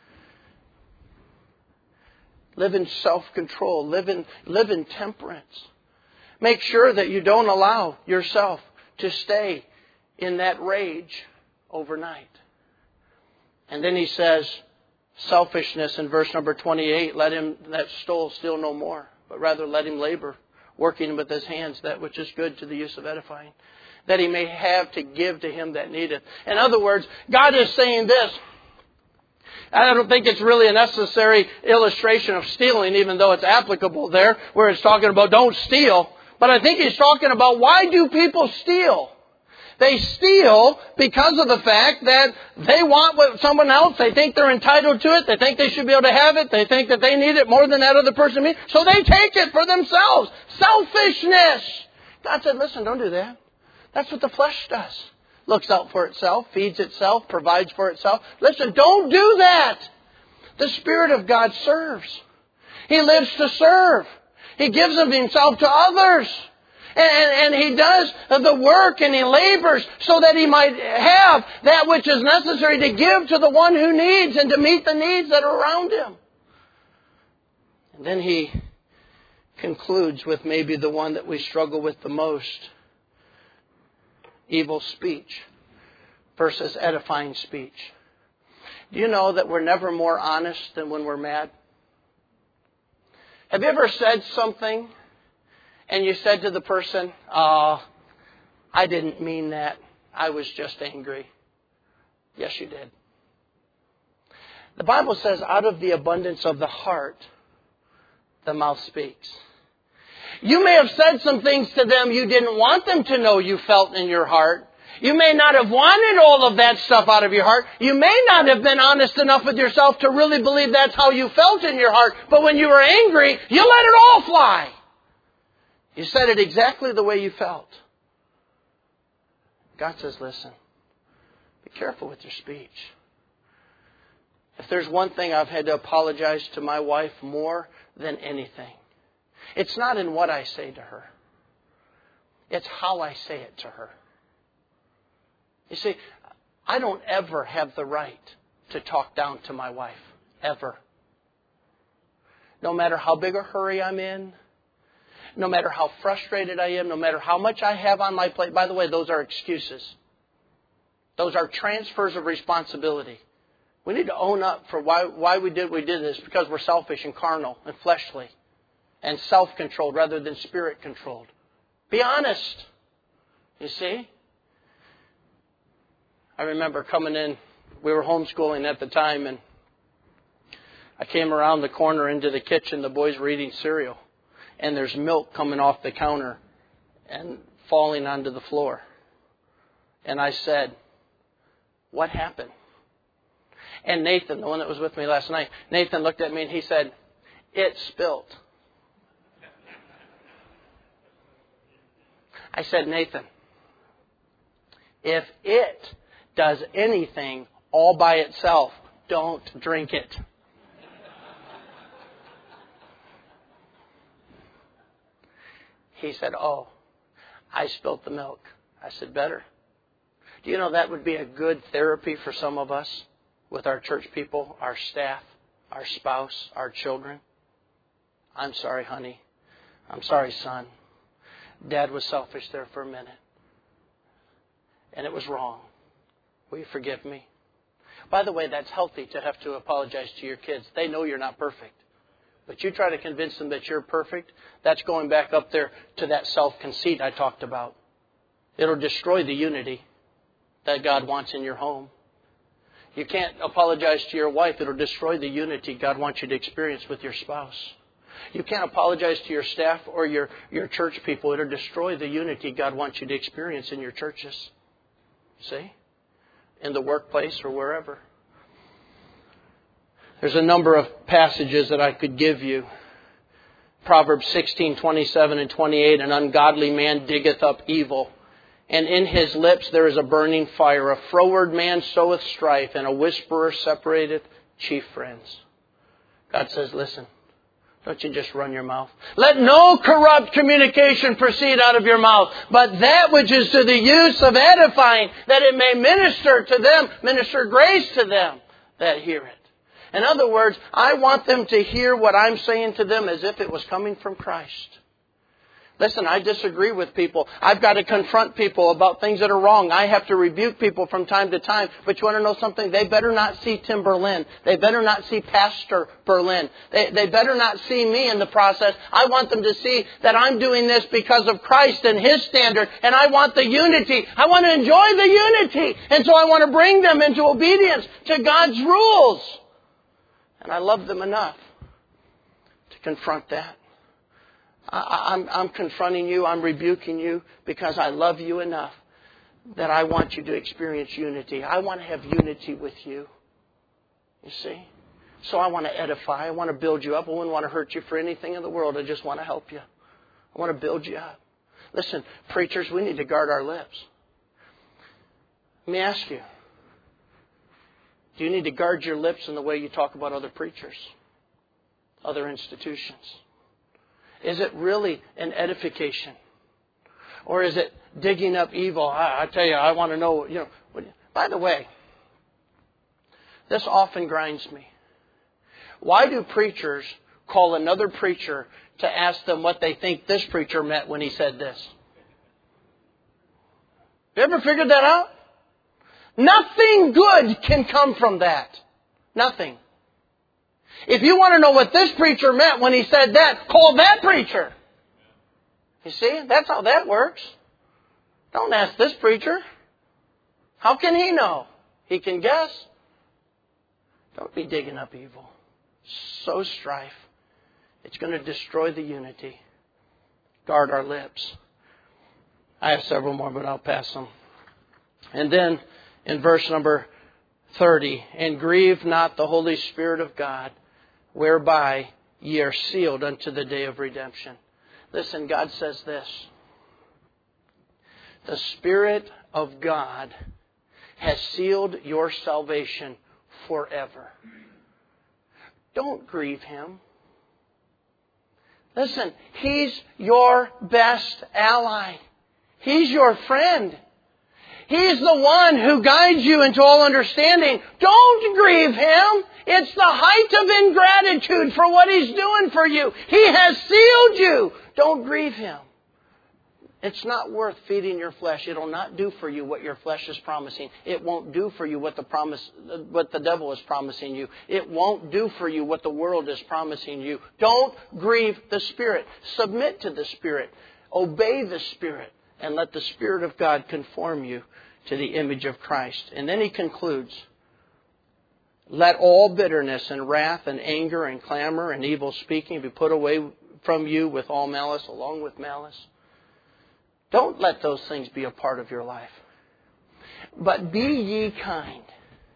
Live in self-control. Live in temperance. Make sure that you don't allow yourself to stay in that rage overnight. And then he says, selfishness in verse number 28, let him that stole steal no more, but rather let him labor, working with his hands that which is good to the use of edifying, that he may have to give to him that needeth. In other words, God is saying this. I don't think it's really a necessary illustration of stealing, even though it's applicable there, where it's talking about don't steal. But I think he's talking about why do people steal? They steal because of the fact that they want what someone else. They think they're entitled to it. They think they should be able to have it. They think that they need it more than that other person needs. So they take it for themselves. Selfishness. God said, listen, don't do that. That's what the flesh does. Looks out for itself, feeds itself, provides for itself. Listen, don't do that. The Spirit of God serves. He lives to serve. He gives of himself to others. And he does the work and he labors so that he might have that which is necessary to give to the one who needs and to meet the needs that are around him. And then he concludes with maybe the one that we struggle with the most. Evil speech versus edifying speech. Do you know that we're never more honest than when we're mad? Have you ever said something and you said to the person, "Oh, I didn't mean that. I was just angry"? Yes, you did. The Bible says, out of the abundance of the heart, the mouth speaks. You may have said some things to them you didn't want them to know you felt in your heart. You may not have wanted all of that stuff out of your heart. You may not have been honest enough with yourself to really believe that's how you felt in your heart. But when you were angry, you let it all fly. You said it exactly the way you felt. God says, listen, be careful with your speech. If there's one thing I've had to apologize to my wife more than anything, it's not in what I say to her. It's how I say it to her. You see, I don't ever have the right to talk down to my wife. Ever. No matter how big a hurry I'm in, no matter how frustrated I am, no matter how much I have on my plate. By the way, those are excuses. Those are transfers of responsibility. We need to own up for why we did this, because we're selfish and carnal and fleshly and self-controlled rather than spirit-controlled. Be honest. You see? I remember coming in, we were homeschooling at the time, and I came around the corner into the kitchen. The boys were eating cereal, and there's milk coming off the counter and falling onto the floor. And I said, "What happened?" And Nathan, the one that was with me last night, Nathan looked at me and he said, "It spilt." I said, "Nathan, if it does anything all by itself, don't drink it." He said, "Oh, I spilt the milk." I said, "Better." Do you know that would be a good therapy for some of us with our church people, our staff, our spouse, our children? "I'm sorry, honey. I'm sorry, son. Dad was selfish there for a minute. And it was wrong. Will you forgive me?" By the way, that's healthy to have to apologize to your kids. They know you're not perfect. But you try to convince them that you're perfect, that's going back up there to that self-conceit I talked about. It'll destroy the unity that God wants in your home. You can't apologize to your wife. It'll destroy the unity God wants you to experience with your spouse. You can't apologize to your staff or your church people. It'll destroy the unity God wants you to experience in your churches. See? In the workplace or wherever. There's a number of passages that I could give you. Proverbs 16:27 and 28. An ungodly man diggeth up evil, and in his lips there is a burning fire. A froward man soweth strife, and a whisperer separateth chief friends. God says, listen, don't you just run your mouth. Let no corrupt communication proceed out of your mouth, but that which is to the use of edifying, that it may minister to them, minister grace to them that hear it. In other words, I want them to hear what I'm saying to them as if it was coming from Christ. Listen, I disagree with people. I've got to confront people about things that are wrong. I have to rebuke people from time to time. But you want to know something? They better not see Tim Berlin. They better not see Pastor Berlin. They better not see me in the process. I want them to see that I'm doing this because of Christ and His standard. And I want the unity. I want to enjoy the unity. And so I want to bring them into obedience to God's rules. And I love them enough to confront that. I'm confronting you, I'm rebuking you because I love you enough that I want you to experience unity. I want to have unity with you. You see? So I want to edify. I want to build you up. I wouldn't want to hurt you for anything in the world. I just want to help you. I want to build you up. Listen, preachers, we need to guard our lips. Let me ask you. Do you need to guard your lips in the way you talk about other preachers? Other institutions? Is it really an edification? Or is it digging up evil? I tell you, I want to know, By the way, this often grinds me. Why do preachers call another preacher to ask them what they think this preacher meant when he said this? You ever figured that out? Nothing good can come from that. Nothing. If you want to know what this preacher meant when he said that, call that preacher. You see, that's how that works. Don't ask this preacher. How can he know? He can guess. Don't be digging up evil. Sow strife. It's going to destroy the unity. Guard our lips. I have several more, but I'll pass them. And then in verse number 30, and grieve not the Holy Spirit of God, whereby ye are sealed unto the day of redemption. Listen, God says this. The Spirit of God has sealed your salvation forever. Don't grieve Him. Listen, He's your best ally. He's your friend. He's the one who guides you into all understanding. Don't grieve Him. It's the height of ingratitude for what He's doing for you. He has sealed you. Don't grieve Him. It's not worth feeding your flesh. It'll not do for you what your flesh is promising. It won't do for you what the devil is promising you. It won't do for you what the world is promising you. Don't grieve the Spirit. Submit to the Spirit. Obey the Spirit. And let the Spirit of God conform you to the image of Christ. And then he concludes, let all bitterness and wrath and anger and clamor and evil speaking be put away from you with all malice, along with malice. Don't let those things be a part of your life. But be ye kind,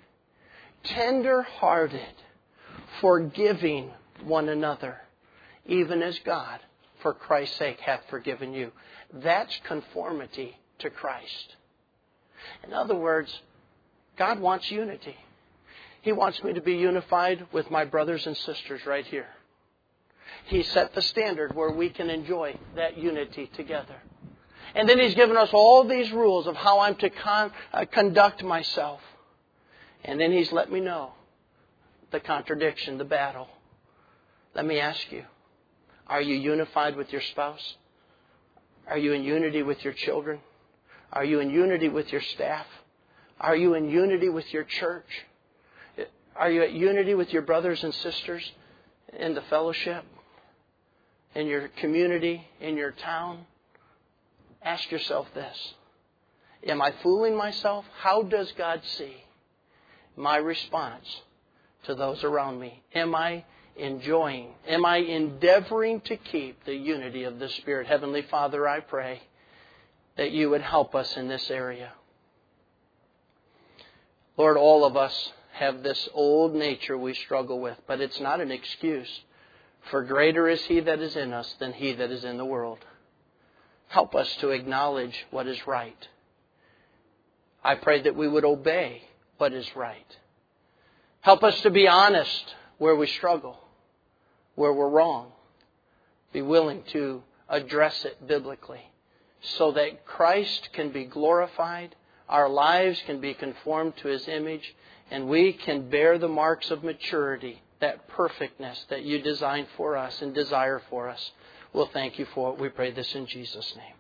tender-hearted, forgiving one another, even as God, for Christ's sake, hath forgiven you. That's conformity to Christ. In other words, God wants unity. He wants me to be unified with my brothers and sisters right here. He set the standard where we can enjoy that unity together. And then He's given us all these rules of how I'm to conduct myself. And then He's let me know the contradiction, the battle. Let me ask you, are you unified with your spouse? Are you in unity with your children? Are you in unity with your staff? Are you in unity with your church? Are you at unity with your brothers and sisters in the fellowship, in your community, in your town? Ask yourself this. Am I fooling myself? How does God see my response to those around me? Am I enjoying? Am I endeavoring to keep the unity of the Spirit? Heavenly Father, I pray that You would help us in this area. Lord, all of us have this old nature we struggle with, but it's not an excuse. For greater is He that is in us than he that is in the world. Help us to acknowledge what is right. I pray that we would obey what is right. Help us to be honest where we struggle, where we're wrong. Be willing to address it biblically so that Christ can be glorified, our lives can be conformed to His image, and we can bear the marks of maturity, that perfectness that You designed for us and desire for us. We'll thank You for it. We pray this in Jesus' name.